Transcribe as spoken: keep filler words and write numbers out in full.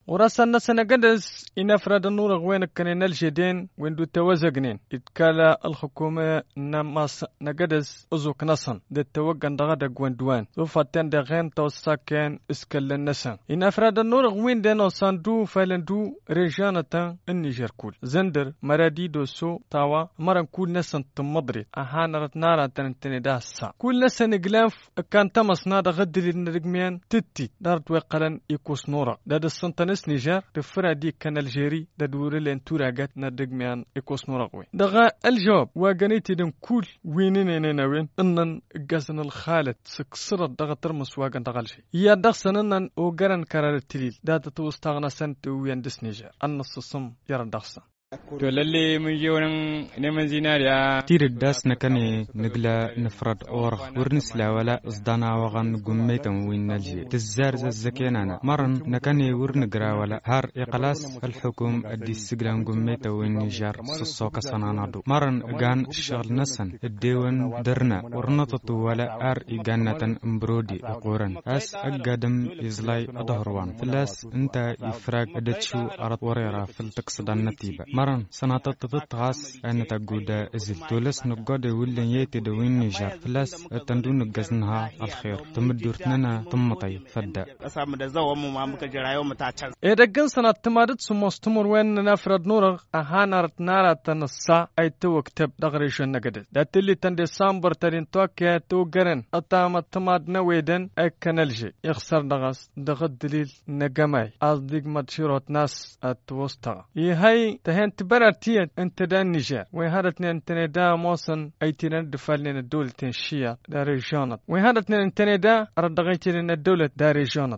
وراسنا سنقدس إن أفراد النور وين كان الجدين وين دو توازقنين إتكالا الحكومة نماس نقدس أزوك نصن دي توقن دغدا قوان وفاتن دغين توساكين اسكال النسان إن أفراد النور وين دينو ساندو فالندو ريجانة النيجر كول زندر مرادي دوسو تاوا مرن كول نسان تمضري أهانا نارا تنتني داسا كل نسان إقلاف كان تمس نادا غدلي النرقميان تتي دارت وقلن يكوس نورا داد السنتنس نيجر تفرا دي كان الجيري دادور لين توراغات نرقميان يكوس نورا قوي دغا الجواب واغانيتي دن كول وينين وين انن غازن الخالد سكسر دغا ترمس واغان دغالشي يا دغسن انن اوغران كرار التليل داد توستغنا سنت وين دس نيجر النص الصم يرى دغسن to lalle mun je wurin neman zinariya tirid das nakane nagla nafrad or ورنسلا ولا أصدنا وغن قميتا وينالجي تزار زكينانا مرن نكاني ورنقرا ولا هار إقلاس الحكوم أدي السجلان قميتا وينيجار سصوكا سنانادو مرن قان الشغل نسن الديوان درنا ورنططو ولا آر إقانة امبرودي أقورن أس أقادم إزلاي أدهروان فلاس انت يفراق أدتشو أرد وريرا فلتقصدان نتيبة مرن سناتا تتغاس أن تقودا إزل تولس نقود ولن يتي دوين نيجار فلاس تندون نقزنها الخير تمدورتنا تمطي فدا إدقن سنة تمادت سمستمر وين نفرد نورغ أهانرت نارا تنصا أي تو كتب دغريشن نقدد دات اللي تن ديسمبر ترين توكيا تو قرن أتام تماد نويدن أكنلجي يخسر دغس دغد دليل نقماي أصدق مدشيروت ناس أتوسطا يهي تهين تبررتيا انت دا النيجر وهادتنا انتنا دا موصن ايتنا دفالنا الدولة الشيا دا ريجونت وهادتنا انتنا دا ردغيتنا الدولة دا ريجونت